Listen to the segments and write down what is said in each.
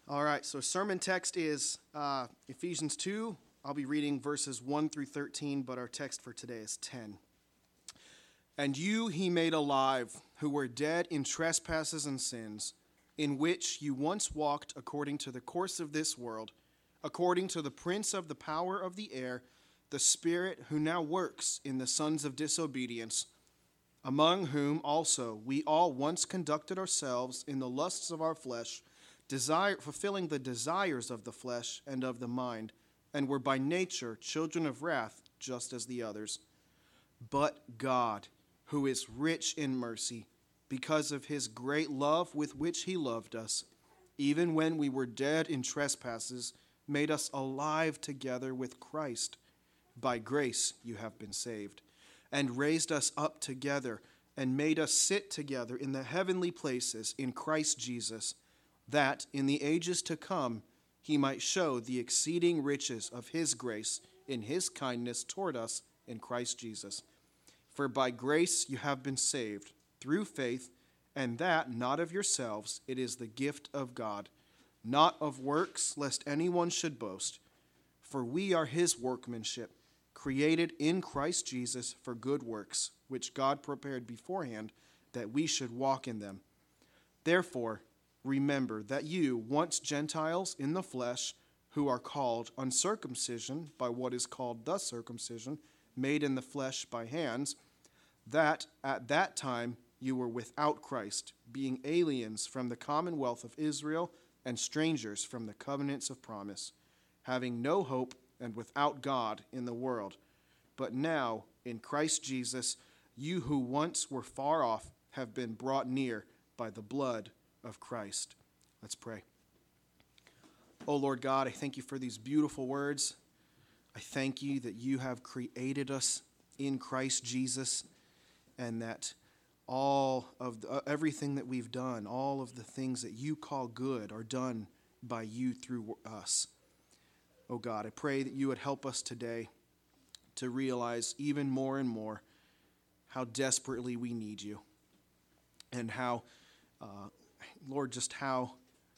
All right, so sermon text is Ephesians 2. I'll be reading verses 1 through 13, but our text for today is 10. And you he made alive, who were dead in trespasses and sins, in which you once walked according to the course of this world, according to the prince of the power of the air, the spirit who now works in the sons of disobedience, among whom also we all once conducted ourselves in the lusts of our flesh, fulfilling the desires of the flesh and of the mind, and were by nature children of wrath, just as the others. But God, who is rich in mercy, because of his great love with which he loved us, even when we were dead in trespasses, made us alive together with Christ. By grace you have been saved, and raised us up together, and made us sit together in the heavenly places in Christ Jesus, that in the ages to come he might show the exceeding riches of his grace in his kindness toward us in Christ Jesus. For by grace you have been saved, through faith, and that not of yourselves, it is the gift of God, not of works, lest anyone should boast. For we are his workmanship, created in Christ Jesus for good works, which God prepared beforehand that we should walk in them. Therefore, remember that you, once Gentiles in the flesh, who are called uncircumcision by what is called the circumcision, made in the flesh by hands, that at that time you were without Christ, being aliens from the commonwealth of Israel and strangers from the covenants of promise, having no hope and without God in the world. But now, in Christ Jesus, you who once were far off have been brought near by the blood of Christ. Let's pray. Oh Lord God, I thank you for these beautiful words. I thank you that you have created us in Christ Jesus, and that all of everything that we've done, all of the things that you call good, are done by you through us. Oh God, I pray that you would help us today to realize even more and more how desperately we need you, and how Lord, just how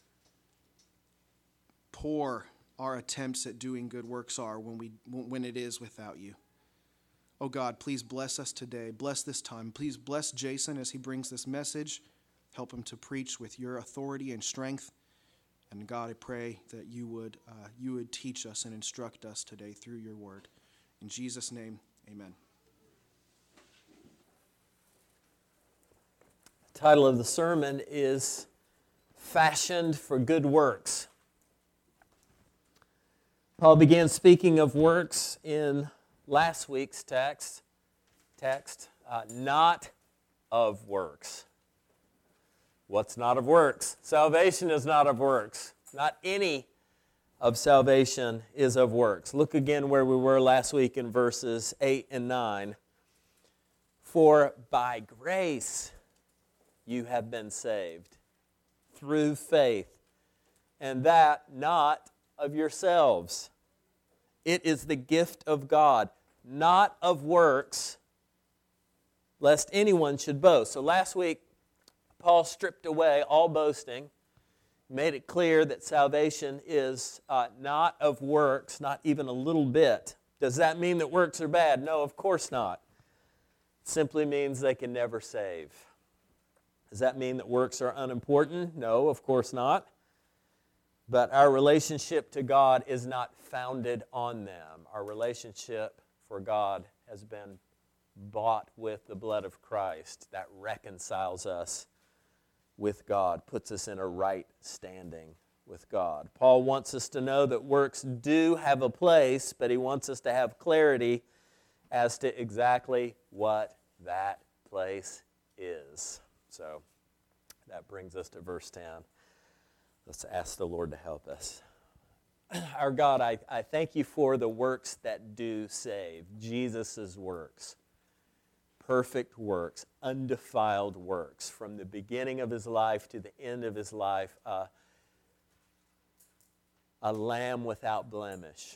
poor our attempts at doing good works are when it is without you. Oh God, please bless us today. Bless this time. Please bless Jason as he brings this message. Help him to preach with your authority and strength. And God, I pray that you would teach us and instruct us today through your word. In Jesus' name, amen. The title of the sermon is Fashioned for Good Works. Paul began speaking of works in last week's text, not of works. What's not of works? Salvation is not of works. Not any of salvation is of works. Look again where we were last week in verses 8 and 9. For by grace you have been saved, through faith, and that not of yourselves. It is the gift of God, not of works, lest anyone should boast. So last week, Paul stripped away all boasting, made it clear that salvation is not of works, not even a little bit. Does that mean that works are bad? No, of course not. It simply means they can never save. Does that mean that works are unimportant? No, of course not. But our relationship to God is not founded on them. Our relationship for God has been bought with the blood of Christ. That reconciles us with God, puts us in a right standing with God. Paul wants us to know that works do have a place, but he wants us to have clarity as to exactly what that place is. So that brings us to verse 10. Let's ask the Lord to help us. Our God, I thank you for the works that do save, Jesus' works. Perfect works, undefiled works, from the beginning of his life to the end of his life, a lamb without blemish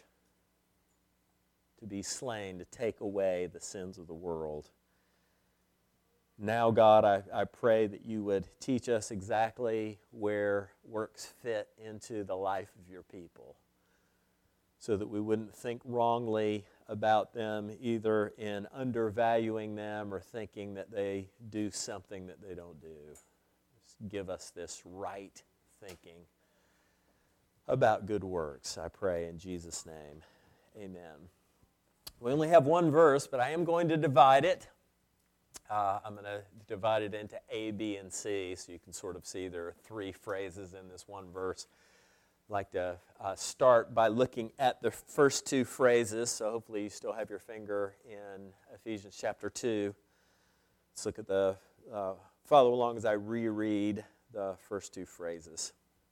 to be slain to take away the sins of the world. Now, God, I pray that you would teach us exactly where works fit into the life of your people, so that we wouldn't think wrongly about them, either in undervaluing them or thinking that they do something that they don't do. Just give us this right thinking about good works, I pray in Jesus' name. Amen. We only have one verse, but I am going to divide it. I'm going to divide it into A, B, and C, so you can sort of see there are three phrases in this one verse. I'd like to start by looking at the first two phrases, so hopefully you still have your finger in Ephesians chapter 2. Let's look at follow along as I reread the first two phrases.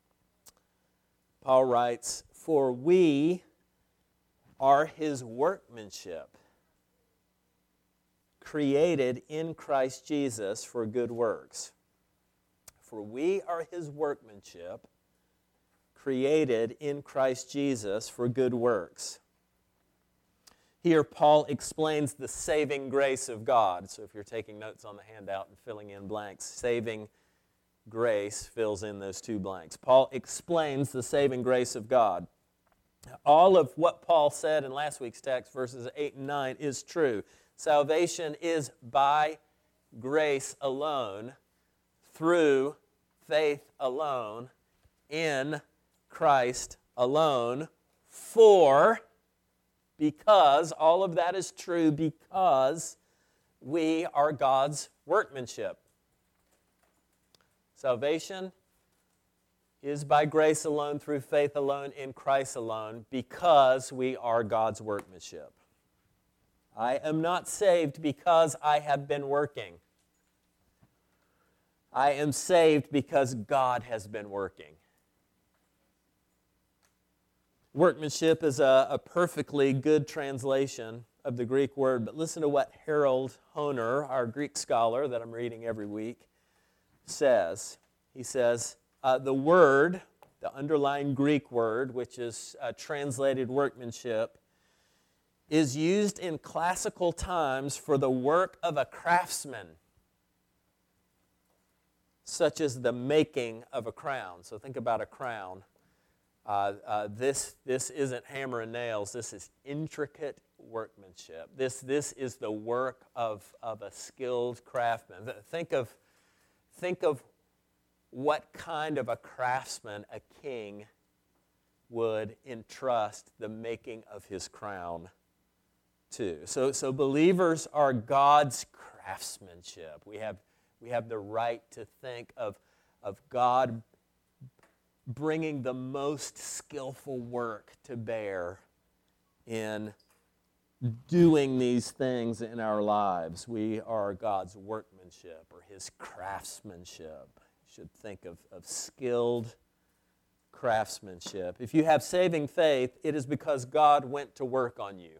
Paul writes, "For we are his workmanship, created in Christ Jesus for good works." For we are his workmanship, created in Christ Jesus for good works. Here, Paul explains the saving grace of God. So if you're taking notes on the handout and filling in blanks, saving grace fills in those two blanks. Paul explains the saving grace of God. All of what Paul said in last week's text, verses 8 and 9, is true. Salvation is by grace alone, through faith alone, in Christ alone, because all of that is true because we are God's workmanship. Salvation is by grace alone, through faith alone, in Christ alone, because we are God's workmanship. I am not saved because I have been working. I am saved because God has been working. Workmanship is a perfectly good translation of the Greek word, but listen to what Harold Hoehner, our Greek scholar that I'm reading every week, says. He says, the underlying Greek word, which is translated workmanship, is used in classical times for the work of a craftsman, such as the making of a crown. So think about a crown. This isn't hammer and nails. This is intricate workmanship. This is the work of a skilled craftsman. Think of what kind of a craftsman a king would entrust the making of his crown to. So believers are God's craftsmanship. We have the right to think of God bringing the most skillful work to bear in doing these things in our lives. We are God's workmanship or his craftsmanship. You should think of skilled craftsmanship. If you have saving faith, it is because God went to work on you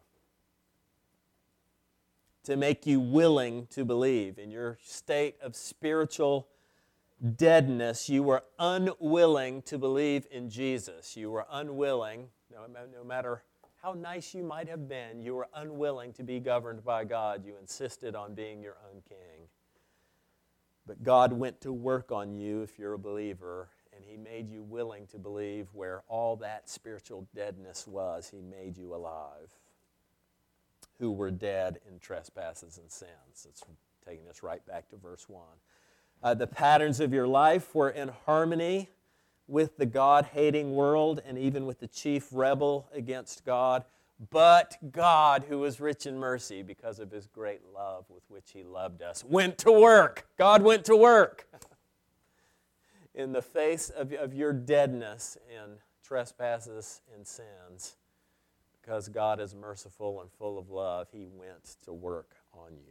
to make you willing to believe. In your state of spiritual deadness, you were unwilling to believe in Jesus. You were unwilling, no matter how nice you might have been, you were unwilling to be governed by God. You insisted on being your own king. But God went to work on you if you're a believer, and he made you willing to believe where all that spiritual deadness was. He made you alive, who were dead in trespasses and sins. It's taking us right back to verse 1. The patterns of your life were in harmony with the God-hating world and even with the chief rebel against God. But God, who was rich in mercy because of his great love with which he loved us, went to work. God went to work in the face of your deadness in trespasses and sins. Because God is merciful and full of love, he went to work on you.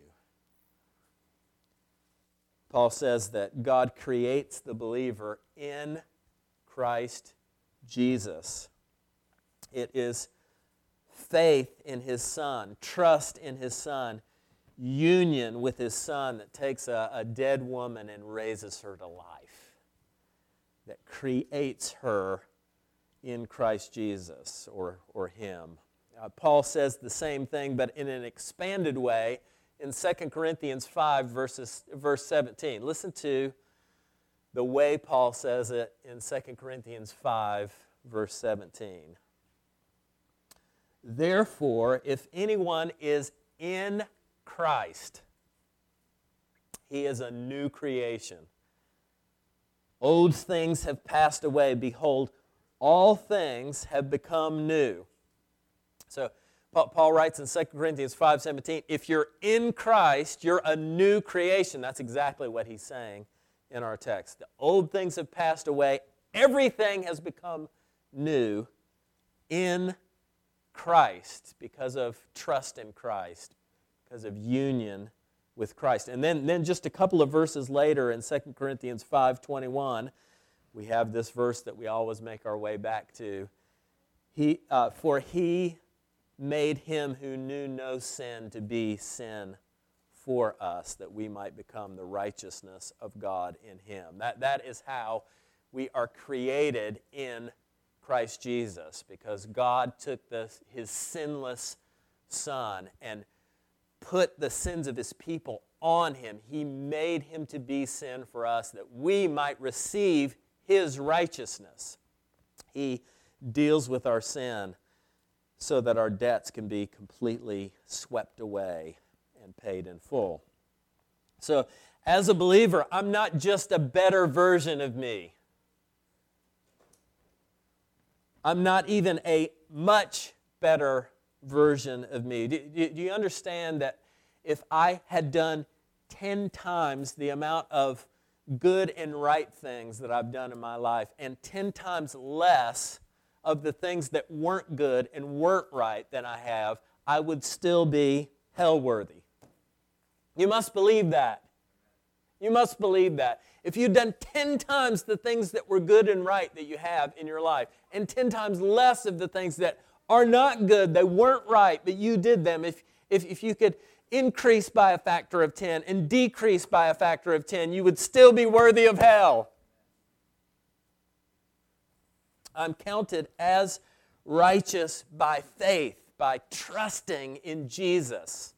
Paul says that God creates the believer in Christ Jesus. It is faith in his Son, trust in his Son, union with his Son that takes a dead woman and raises her to life, that creates her in Christ Jesus or him. Paul says the same thing, but in an expanded way in 2 Corinthians 5, verse 17. Listen to the way Paul says it in 2 Corinthians 5, verse 17. Therefore, if anyone is in Christ, he is a new creation. Old things have passed away. Behold, all things have become new. So Paul writes in 2 Corinthians 5:17, if you're in Christ, you're a new creation. That's exactly what he's saying in our text. The old things have passed away. Everything has become new in Christ because of trust in Christ, because of union with Christ. And then just a couple of verses later in 2 Corinthians 5:21, we have this verse that we always make our way back to. For he made him who knew no sin to be sin for us, that we might become the righteousness of God in him. That is how we are created in Christ Jesus, because God took his sinless Son and put the sins of his people on him. He made him to be sin for us, that we might receive his righteousness. He deals with our sin so that our debts can be completely swept away and paid in full. So, as a believer, I'm not just a better version of me. I'm not even a much better version of me. Do you understand that if I had done 10 times the amount of good and right things that I've done in my life, and 10 times less of the things that weren't good and weren't right than I have, I would still be hell-worthy? You must believe that. You must believe that. If you'd done 10 times the things that were good and right that you have in your life, and 10 times less of the things that are not good, they weren't right, but you did them, if you could increase by a factor of 10 and decrease by a factor of 10, you would still be worthy of hell. I'm counted as righteous by faith, by trusting in Jesus.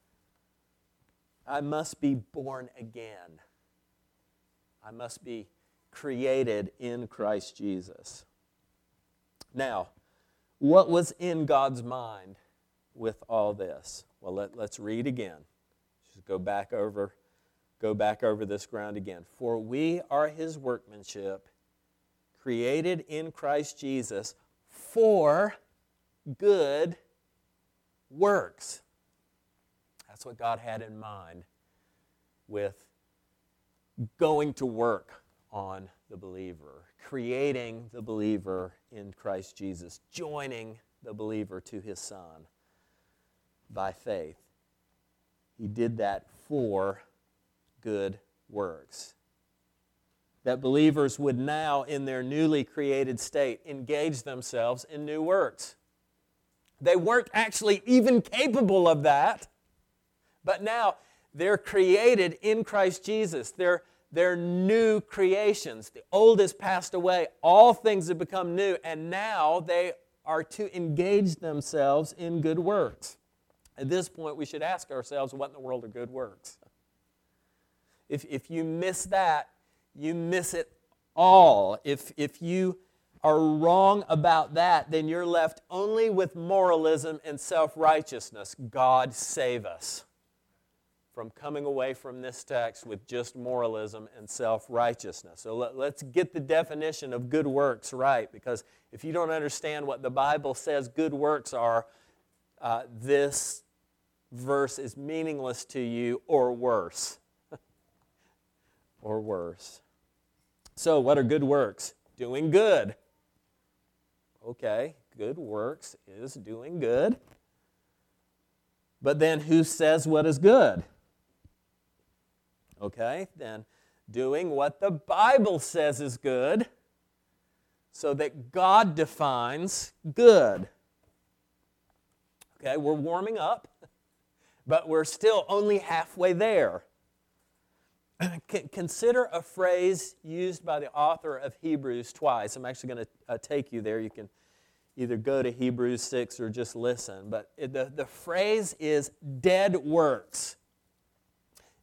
I must be born again. I must be created in Christ Jesus. Now, what was in God's mind with all this? Well, let's read again. Just go back over this ground again. For we are his workmanship, created in Christ Jesus for good works. That's what God had in mind with going to work on the believer, creating the believer in Christ Jesus, joining the believer to his Son by faith. He did that for good works. That believers would now, in their newly created state, engage themselves in new works. They weren't actually even capable of that, but now they're created in Christ Jesus. They're new creations. The old has passed away. All things have become new, and now they are to engage themselves in good works. At this point, we should ask ourselves, what in the world are good works? If you miss that, you miss it all. If you are wrong about that, then you're left only with moralism and self-righteousness. God save us from coming away from this text with just moralism and self-righteousness. So let's get the definition of good works right, because if you don't understand what the Bible says good works are, this verse is meaningless to you, or worse. Or worse. So what are good works? Doing good. Okay, good works is doing good. But then who says what is good? Okay, then doing what the Bible says is good, so that God defines good. Okay, we're warming up, but we're still only halfway there. Consider a phrase used by the author of Hebrews twice. I'm actually going to take you there. You can either go to Hebrews 6 or just listen. But the phrase is dead works,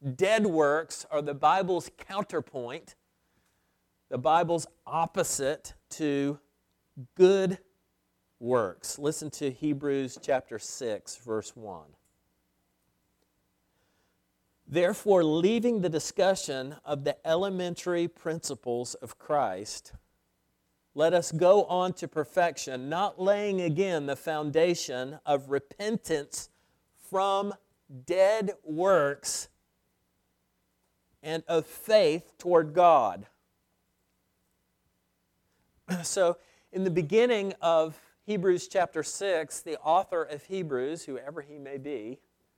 dead works are the Bible's counterpoint, the Bible's opposite to good works. Listen to Hebrews chapter 6, verse 1. Therefore, leaving the discussion of the elementary principles of Christ, let us go on to perfection, not laying again the foundation of repentance from dead works and of faith toward God. So, in the beginning of Hebrews chapter 6, the author of Hebrews, whoever he may be,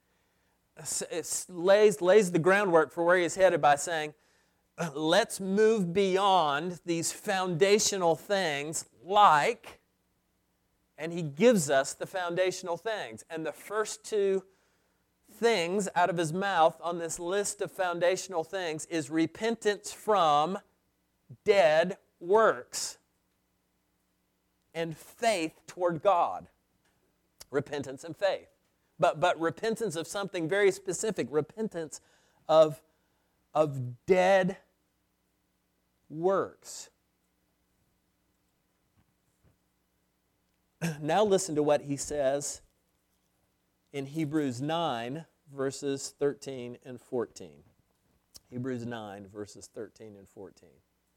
lays the groundwork for where he's headed by saying, let's move beyond these foundational things like, and he gives us the foundational things. And the first two things out of his mouth on this list of foundational things is repentance from dead works and faith toward God. Repentance and faith. But repentance of something very specific. Repentance of dead works. Now listen to what he says in Hebrews 9, verses 13 and 14. Hebrews 9, verses 13 and 14.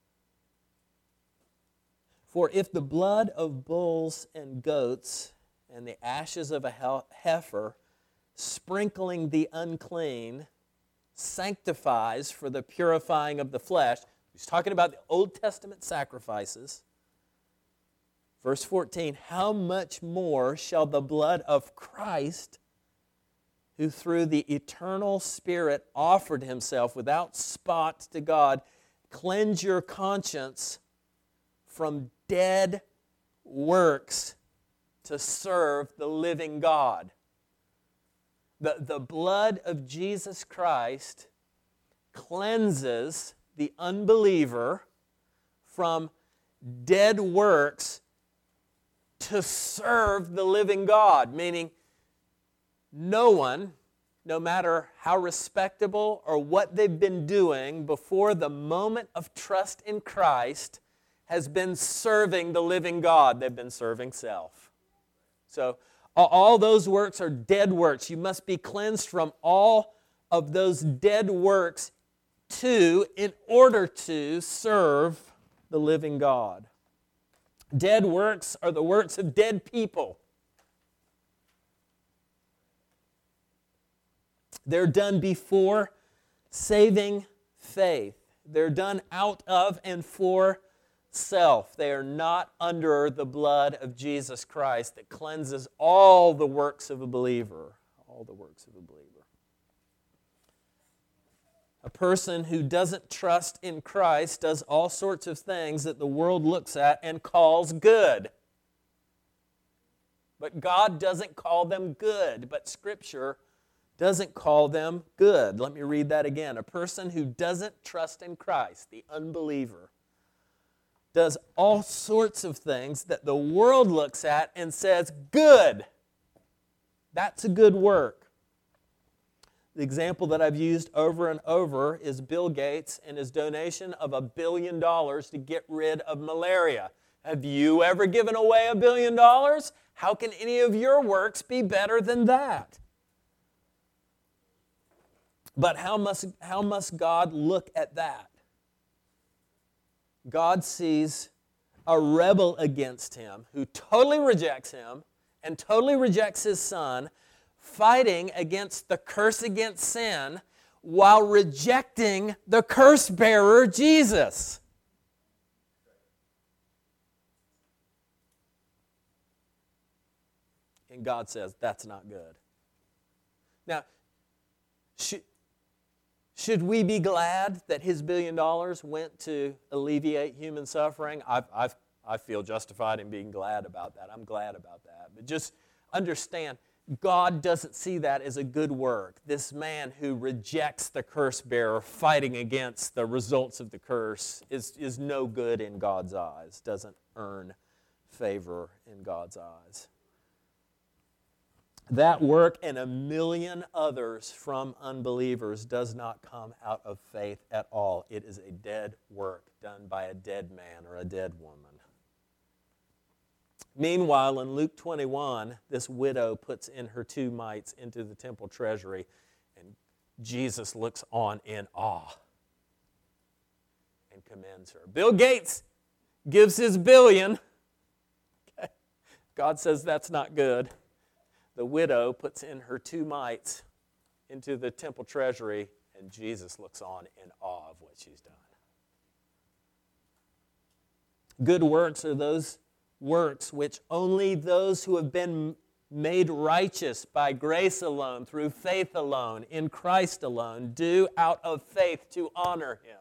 For if the blood of bulls and goats and the ashes of a heifer, sprinkling the unclean, sanctifies for the purifying of the flesh. He's talking about the Old Testament sacrifices. Verse 14, how much more shall the blood of Christ, who through the eternal Spirit offered himself without spot to God, cleanse your conscience from dead works to serve the living God. The blood of Jesus Christ cleanses the unbeliever from dead works to serve the living God, meaning no one, no matter how respectable or what they've been doing before the moment of trust in Christ, has been serving the living God. They've been serving self. So all those works are dead works. You must be cleansed from all of those dead works in order to serve the living God. Dead works are the works of dead people. They're done before saving faith. They're done out of and for self. They are not under the blood of Jesus Christ that cleanses all the works of a believer. All the works of a believer. A person who doesn't trust in Christ does all sorts of things that the world looks at and calls good. But God doesn't call them good, but Scripture doesn't call them good. Let me read that again. A person who doesn't trust in Christ, the unbeliever, does all sorts of things that the world looks at and says, good. That's a good work. The example that I've used over and over is Bill Gates and his donation of $1 billion to get rid of malaria. Have you ever given away $1 billion? How can any of your works be better than that? But how must God look at that? God sees a rebel against him who totally rejects him and totally rejects his son, fighting against the curse against sin while rejecting the curse bearer, Jesus. And God says, that's not good. Now, should we be glad that his $1 billion went to alleviate human suffering? I feel justified in being glad about that. I'm glad about that. But just understand, God doesn't see that as a good work. This man who rejects the curse bearer, fighting against the results of the curse, is no good in God's eyes, doesn't earn favor in God's eyes. That work and a million others from unbelievers does not come out of faith at all. It is a dead work done by a dead man or a dead woman. Meanwhile, in Luke 21, this widow puts in her 2 mites into the temple treasury, and Jesus looks on in awe and commends her. Bill Gates gives his billion. Okay. God says that's not good. The widow puts in her 2 mites into the temple treasury, and Jesus looks on in awe of what she's done. Good works are those works which only those who have been made righteous by grace alone, through faith alone, in Christ alone, do out of faith to honor Him.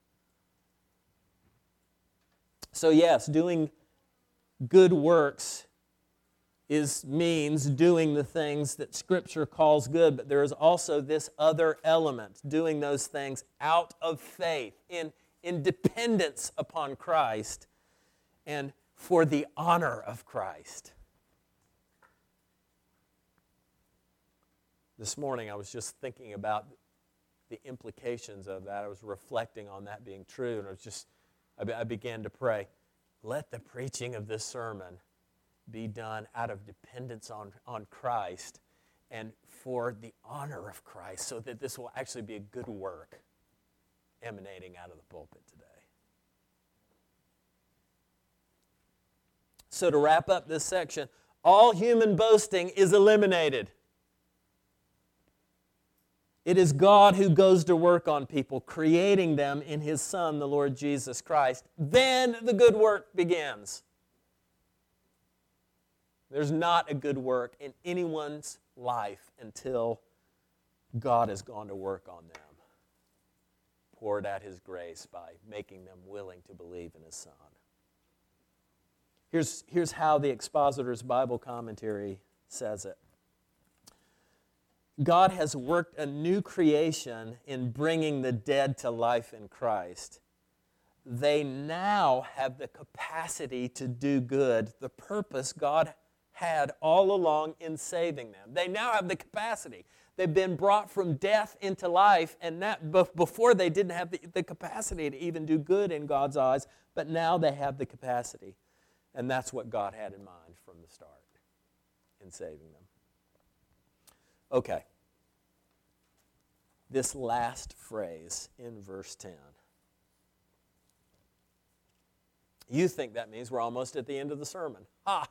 So yes, doing good works means doing the things that Scripture calls good, but there is also this other element, doing those things out of faith, in dependence upon Christ, and for the honor of Christ. This morning I was just thinking about the implications of that. I was reflecting on that being true, and I began to pray, let the preaching of this sermon be done out of dependence on Christ and for the honor of Christ, so that this will actually be a good work emanating out of the pulpit today. So to wrap up this section, all human boasting is eliminated. It is God who goes to work on people, creating them in His Son, the Lord Jesus Christ. Then the good work begins. There's not a good work in anyone's life until God has gone to work on them, poured out His grace by making them willing to believe in His Son. Here's how the Expositor's Bible Commentary says it. God has worked a new creation in bringing the dead to life in Christ. They now have the capacity to do good, the purpose God had all along in saving them. They now have the capacity. They've been brought from death into life, and before they didn't have the capacity to even do good in God's eyes, but now they have the capacity. And that's what God had in mind from the start in saving them. Okay. This last phrase in verse 10. You think that means we're almost at the end of the sermon. Ha!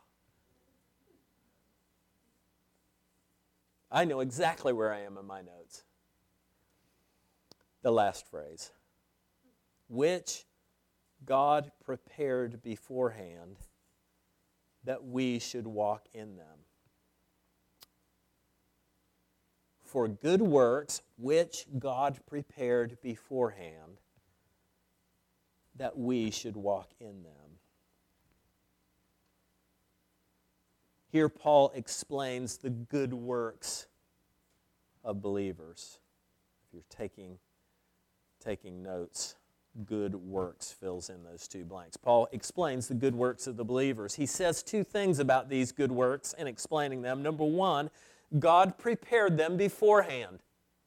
I know exactly where I am in my notes. The last phrase. Which God prepared beforehand that we should walk in them. For good works which God prepared beforehand that we should walk in them. Here Paul explains the good works of believers. If you're taking notes, good works fills in those 2 blanks. Paul explains the good works of the believers. He says 2 things about these good works in explaining them. Number 1, God prepared them beforehand.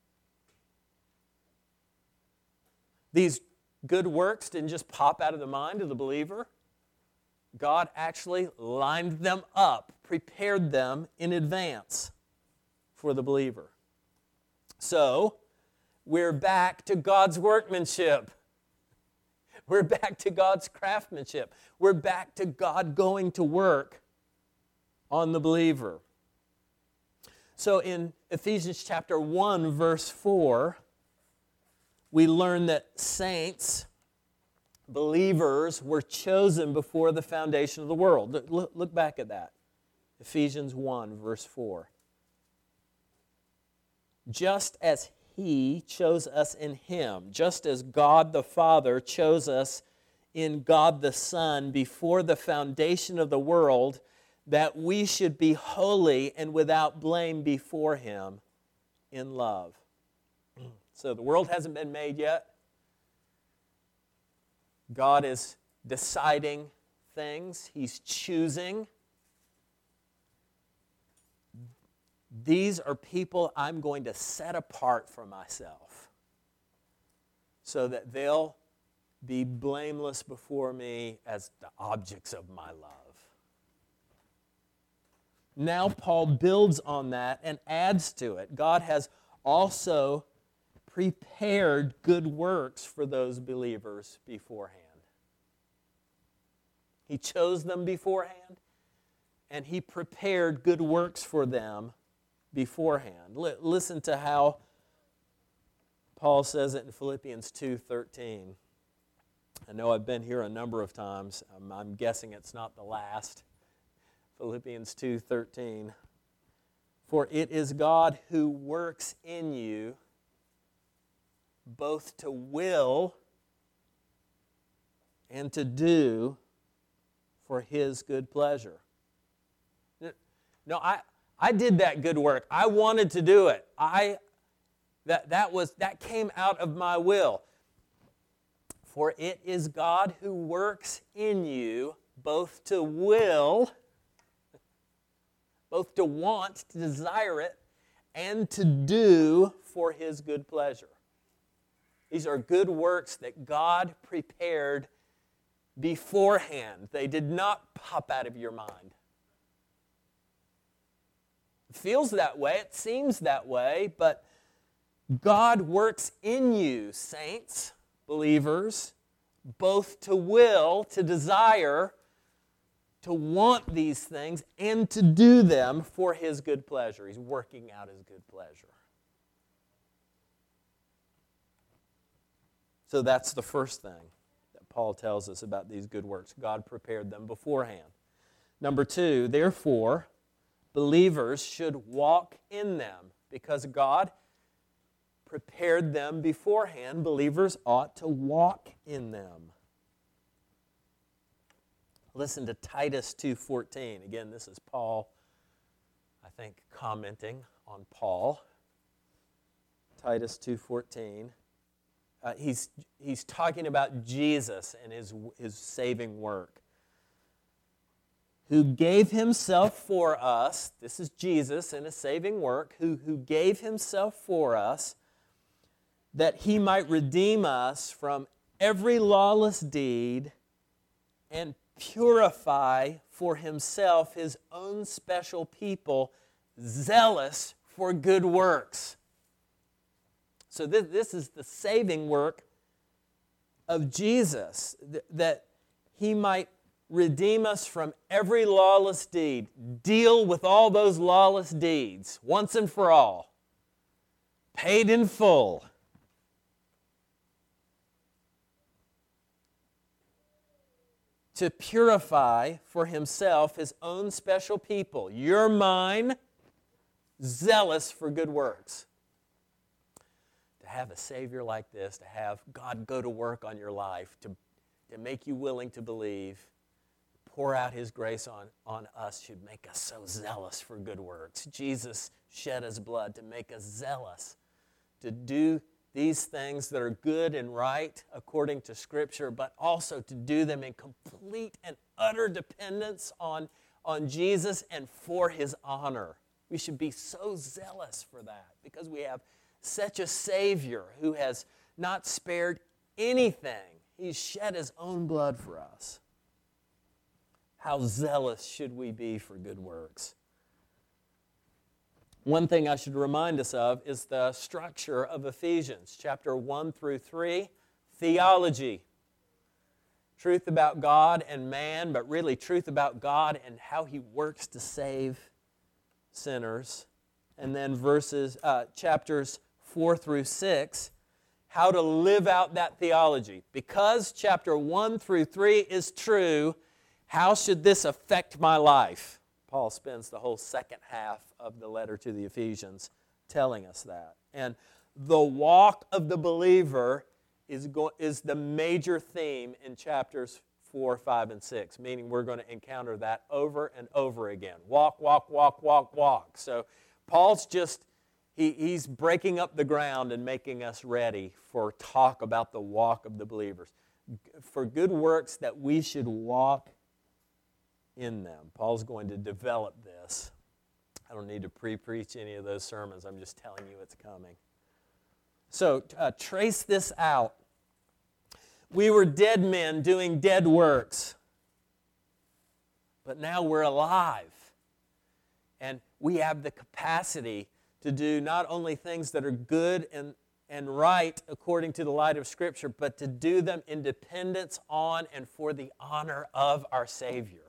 These good works didn't just pop out of the mind of the believer. God actually lined them up, prepared them in advance for the believer. So, we're back to God's workmanship. We're back to God's craftsmanship. We're back to God going to work on the believer. So in Ephesians chapter 1, verse 4, we learn that saints, believers, were chosen before the foundation of the world. Look back at that. Ephesians 1, verse 4. Just as He chose us in Him, just as God the Father chose us in God the Son before the foundation of the world, that we should be holy and without blame before Him in love. So the world hasn't been made yet. God is deciding things. things. He's choosing. these are people I'm going to set apart for myself so that they'll be blameless before me as the objects of my love. Now Paul builds on that and adds to it. God has also prepared good works for those believers beforehand. He chose them beforehand, and He prepared good works for them beforehand. Listen to how Paul says it in Philippians 2:13. I know I've been here a number of times. I'm guessing it's not the last. Philippians 2:13. For it is God who works in you both to will and to do for His good pleasure. No, I did that good work. I wanted to do it. That came out of my will. For it is God who works in you both to will, both to want, to desire it, and to do for His good pleasure. These are good works that God prepared beforehand. They did not pop out of your mind. It feels that way, it seems that way, but God works in you, saints, believers, both to will, to desire, to want these things, and to do them for His good pleasure. He's working out His good pleasure. So that's the first thing that Paul tells us about these good works. God prepared them beforehand. Number two, therefore, believers should walk in them. Because God prepared them beforehand, believers ought to walk in them. Listen to Titus 2:14. Again, this is Paul, I think, commenting on Paul. Titus 2:14. He's talking about Jesus and his saving work. Who gave Himself for us, this is Jesus and His saving work, who gave Himself for us, that He might redeem us from every lawless deed and purify for Himself His own special people, zealous for good works. So this is the saving work of Jesus, that He might redeem us from every lawless deed. Deal with all those lawless deeds once and for all. Paid in full. To purify for Himself His own special people. You're mine, zealous for good works. To have a Savior like this, to have God go to work on your life, to make you willing to believe, pour out His grace on us should make us so zealous for good works. Jesus shed His blood to make us zealous, to do these things that are good and right according to Scripture, but also to do them in complete and utter dependence on Jesus and for His honor. We should be so zealous for that because we have such a Savior who has not spared anything. He's shed His own blood for us. How zealous should we be for good works? One thing I should remind us of is the structure of Ephesians, chapter 1 through 3, theology. Truth about God and man, but really truth about God and how He works to save sinners. And then chapters 4 through 6, how to live out that theology. Because chapter 1 through 3 is true, how should this affect my life? Paul spends the whole second half of the letter to the Ephesians telling us that. And the walk of the believer is the major theme in chapters 4, 5, and 6, meaning we're going to encounter that over and over again. Walk, walk, walk, walk, walk. So Paul's he's breaking up the ground and making us ready for talk about the walk of the believers. For good works that we should walk in them. Paul's going to develop this I don't need to pre-preach any of those sermons. I'm just telling you it's coming. So trace this out. We were dead men doing dead works, but now we're alive. And we have the capacity to do not only things that are good and right according to the light of Scripture, but to do them in dependence on and for the honor of our Savior.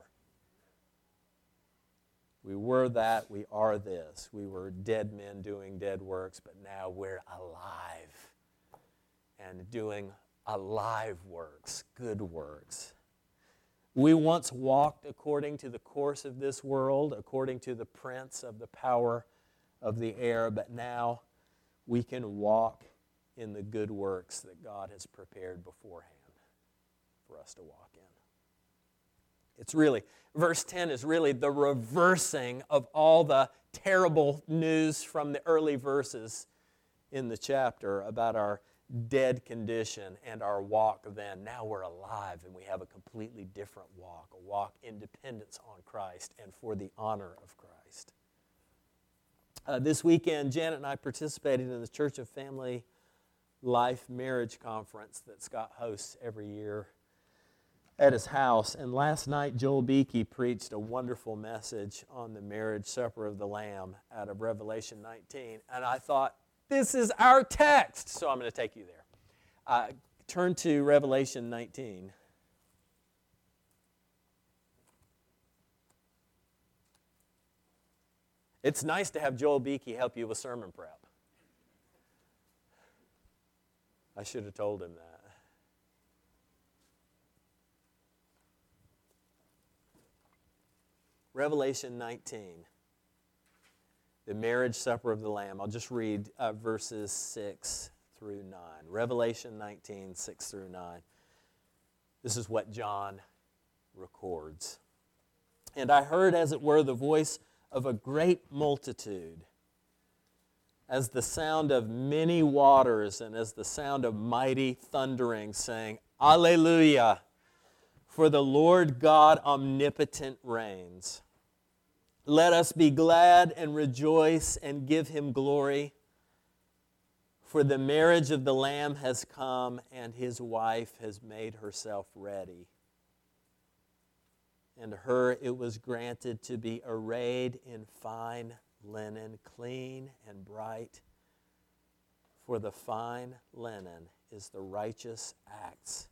We were that, we are this. We were dead men doing dead works, but now we're alive and doing alive works, good works. We once walked according to the course of this world, according to the prince of the power of the air, but now we can walk in the good works that God has prepared beforehand for us to walk in. It's really, verse 10 is really the reversing of all the terrible news from the early verses in the chapter about our dead condition and our walk then. Now we're alive and we have a completely different walk, a walk in dependence on Christ and for the honor of Christ. This weekend, Janet and I participated in the Church of Family Life Marriage Conference that Scott hosts every year at his house. And last night, Joel Beakey preached a wonderful message on the marriage supper of the Lamb out of Revelation 19. And I thought, this is our text. So I'm going to take you there. Turn to Revelation 19. It's nice to have Joel Beakey help you with sermon prep. I should have told him that. Revelation 19, the marriage supper of the Lamb. I'll just read verses 6 through 9. Revelation 19, 6 through 9. This is what John records. And I heard, as it were, the voice of a great multitude, as the sound of many waters and as the sound of mighty thundering, saying, Alleluia! For the Lord God omnipotent reigns. Let us be glad and rejoice and give Him glory. For the marriage of the Lamb has come, and His wife has made herself ready. And her it was granted to be arrayed in fine linen, clean and bright. For the fine linen is the righteous acts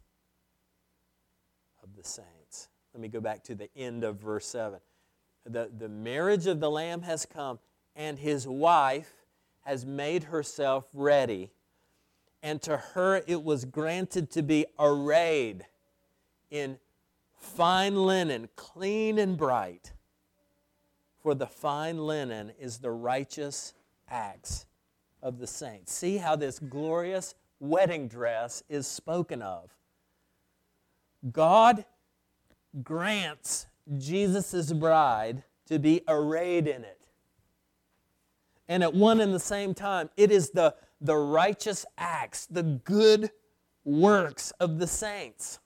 of the saints. Let me go back to the end of verse 7. The marriage of the Lamb has come, and His wife has made herself ready. And to her it was granted to be arrayed in fine linen, clean and bright. For the fine linen is the righteous acts of the saints. See how this glorious wedding dress is spoken of. God grants Jesus' bride to be arrayed in it. And at one and the same time, it is the righteous acts, the good works of the saints.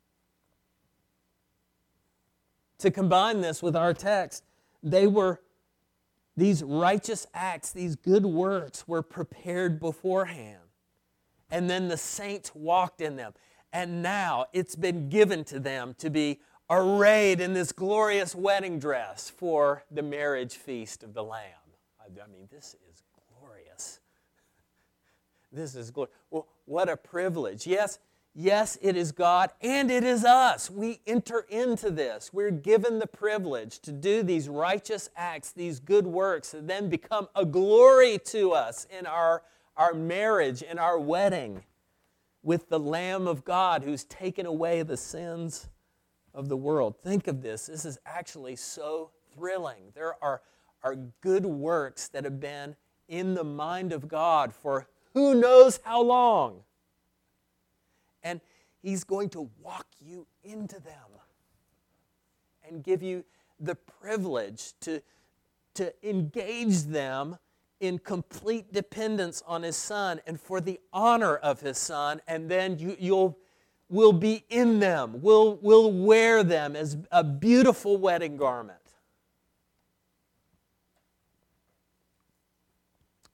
To combine this with our text, these righteous acts, these good works were prepared beforehand. And then the saints walked in them. And now it's been given to them to be arrayed in this glorious wedding dress for the marriage feast of the Lamb. I mean, this is glorious. This is glorious. Well, what a privilege. Yes, it is God and it is us. We enter into this. We're given the privilege to do these righteous acts, these good works, and then become a glory to us in our marriage, in our wedding with the Lamb of God who's taken away the sins of the world. Think of this. This is actually so thrilling. There are good works that have been in the mind of God for who knows how long. And He's going to walk you into them and give you the privilege to engage them in complete dependence on His Son and for the honor of His Son, and then we'll be in them. We'll wear them as a beautiful wedding garment.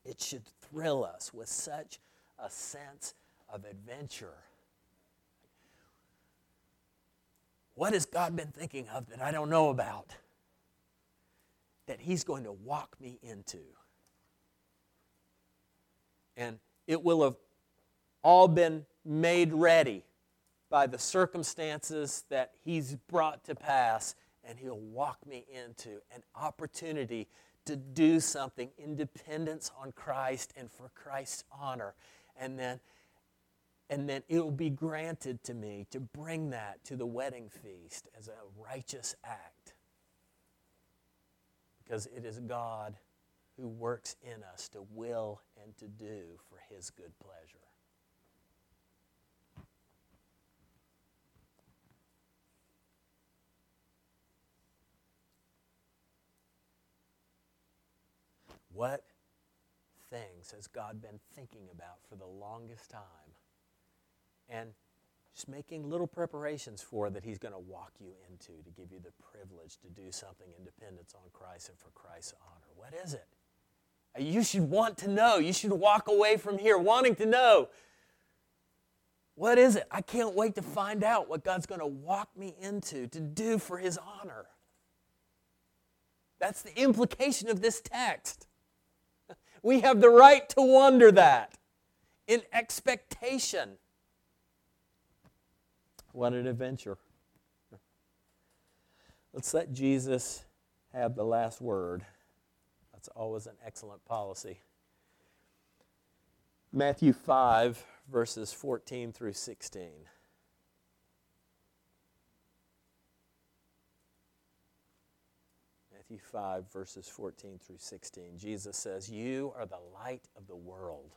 It should thrill us with such a sense of adventure. What has God been thinking of that I don't know about? That He's going to walk me into. And it will have all been made ready by the circumstances that He's brought to pass, and He'll walk me into an opportunity to do something in dependence on Christ and for Christ's honor. And then it will be granted to me to bring that to the wedding feast as a righteous act. Because it is God who works in us to will and to do for His good pleasure. What things has God been thinking about for the longest time? And just making little preparations for that He's going to walk you into to give you the privilege to do something in dependence on Christ and for Christ's honor. What is it? You should want to know. You should walk away from here wanting to know. What is it? I can't wait to find out what God's going to walk me into to do for His honor. That's the implication of this text. We have the right to wonder that in expectation. What an adventure. Let's let Jesus have the last word. That's always an excellent policy. Matthew 5, verses 14 through 16. Matthew 5, verses 14 through 16. Jesus says, "You are the light of the world.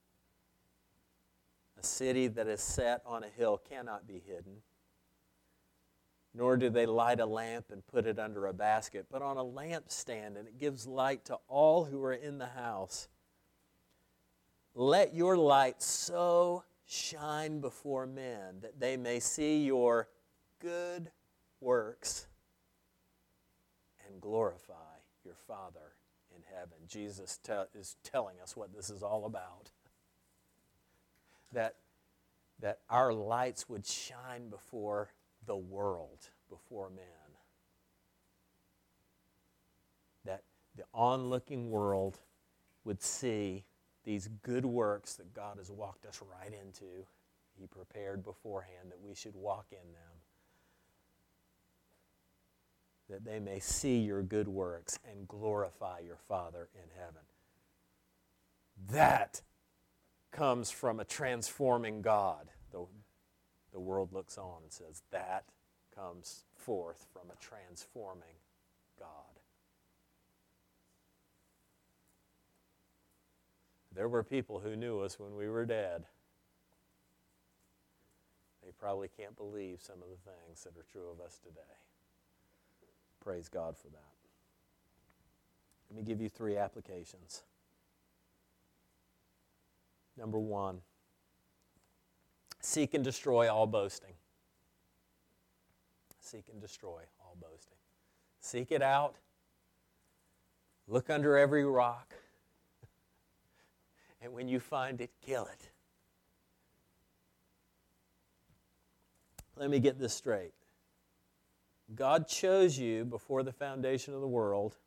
A city that is set on a hill cannot be hidden. Nor do they light a lamp and put it under a basket, but on a lampstand, and it gives light to all who are in the house. Let your light so shine before men that they may see your good works and glorify your Father in heaven." Jesus is telling us what this is all about. That our lights would shine before the world, before men. That the onlooking world would see these good works that God has walked us right into. He prepared beforehand that we should walk in them. That they may see your good works and glorify your Father in heaven. That comes from a transforming God. The world looks on and says, that comes forth from a transforming God. There were people who knew us when we were dead. They probably can't believe some of the things that are true of us today. Praise God for that. Let me give you 3 applications. Number 1, seek and destroy all boasting. Seek and destroy all boasting. Seek it out. Look under every rock. And when you find it, kill it. Let me get this straight. God chose you before the foundation of the world.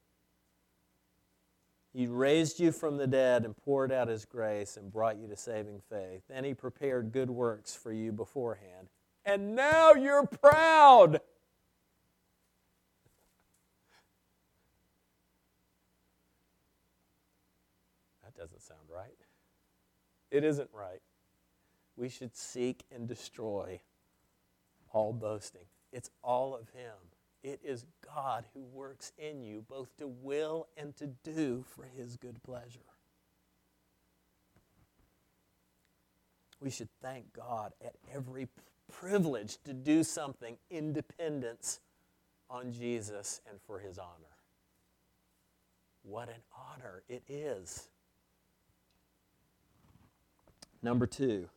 He raised you from the dead and poured out His grace and brought you to saving faith. Then He prepared good works for you beforehand. And now you're proud. That doesn't sound right. It isn't right. We should seek and destroy all boasting. It's all of Him. It is God who works in you both to will and to do for His good pleasure. We should thank God at every privilege to do something in dependence on Jesus and for His honor. What an honor it is. Number 2,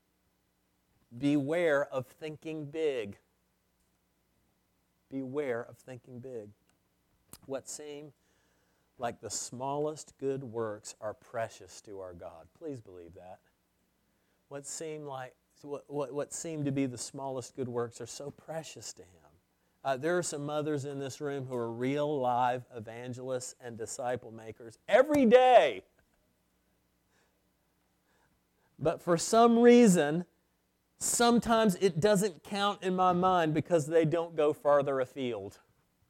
beware of thinking big. Beware of thinking big. What seem like the smallest good works are precious to our God. Please believe that. What seem to be the smallest good works are so precious to Him. There are some mothers in this room who are real live evangelists and disciple makers every day. But for some reason, sometimes it doesn't count in my mind because they don't go farther afield.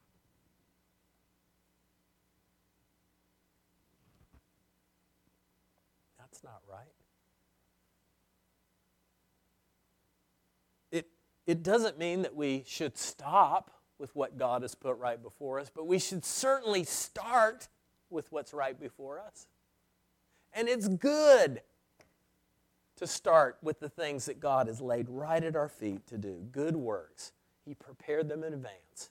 That's not right. It doesn't mean that we should stop with what God has put right before us, but we should certainly start with what's right before us. And it's good to start with the things that God has laid right at our feet to do, good works. He prepared them in advance.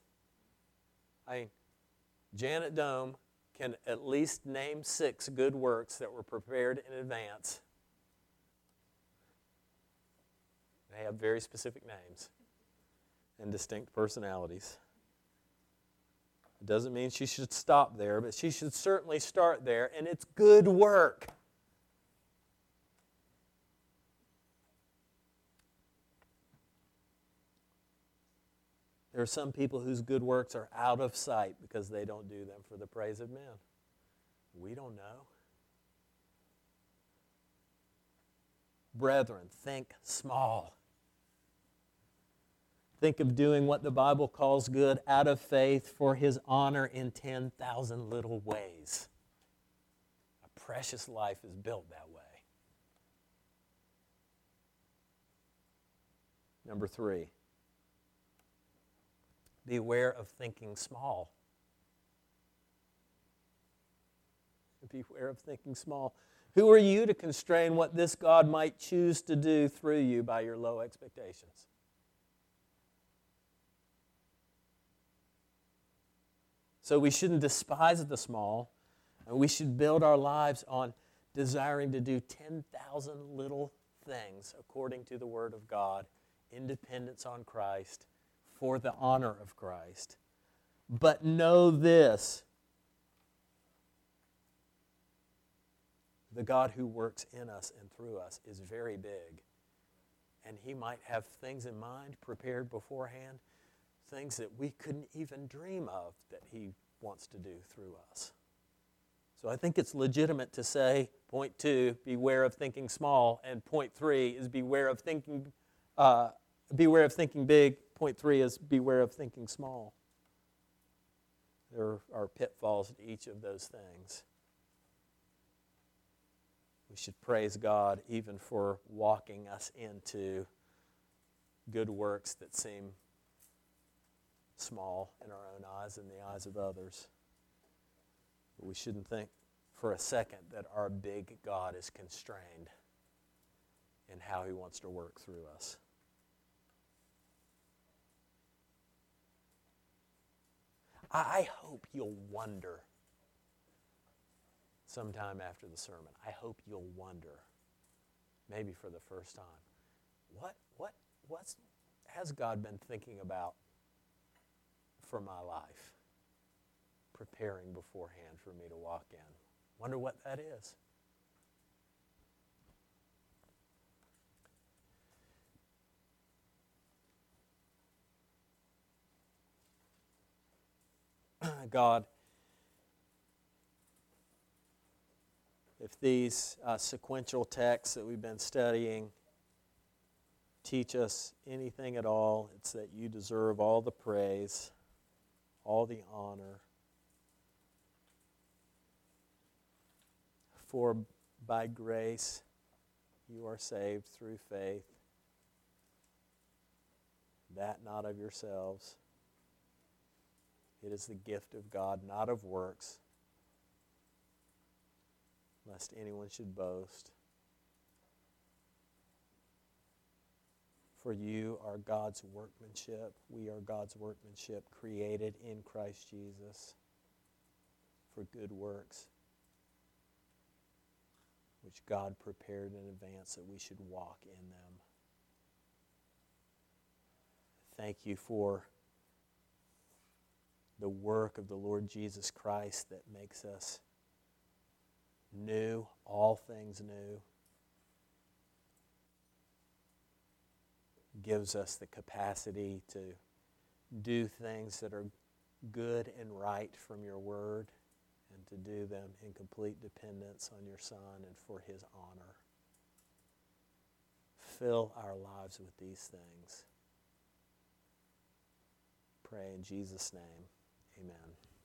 Janet Dome can at least name 6 good works that were prepared in advance. They have very specific names and distinct personalities. It doesn't mean she should stop there, but she should certainly start there, and it's good work. There are some people whose good works are out of sight because they don't do them for the praise of men. We don't know. Brethren, think small. Think of doing what the Bible calls good out of faith for His honor in 10,000 little ways. A precious life is built that way. Number 3, beware of thinking small. Beware of thinking small. Who are you to constrain what this God might choose to do through you by your low expectations? So we shouldn't despise the small, and we should build our lives on desiring to do 10,000 little things according to the Word of God, independence on Christ, for the honor of Christ. But know this, the God who works in us and through us is very big, and He might have things in mind prepared beforehand, things that we couldn't even dream of that He wants to do through us. So I think it's legitimate to say, point 2, beware of thinking small, and point 3 is beware of thinking big. Point 3 is beware of thinking small. There are pitfalls to each of those things. We should praise God even for walking us into good works that seem small in our own eyes and the eyes of others. But we shouldn't think for a second that our big God is constrained in how He wants to work through us. I hope you'll wonder sometime after the sermon. I hope you'll wonder, maybe for the first time, what has God been thinking about for my life, preparing beforehand for me to walk in? Wonder what that is. God, if these sequential texts that we've been studying teach us anything at all, it's that You deserve all the praise, all the honor. For by grace you are saved through faith, that not of yourselves. It is the gift of God, not of works, lest anyone should boast. For you are God's workmanship. We are God's workmanship, created in Christ Jesus for good works, which God prepared in advance that we should walk in them. Thank You for the work of the Lord Jesus Christ that makes us new, all things new, gives us the capacity to do things that are good and right from your word, and to do them in complete dependence on your Son and for his honor. Fill our lives with these things. Pray in Jesus' name. Amen.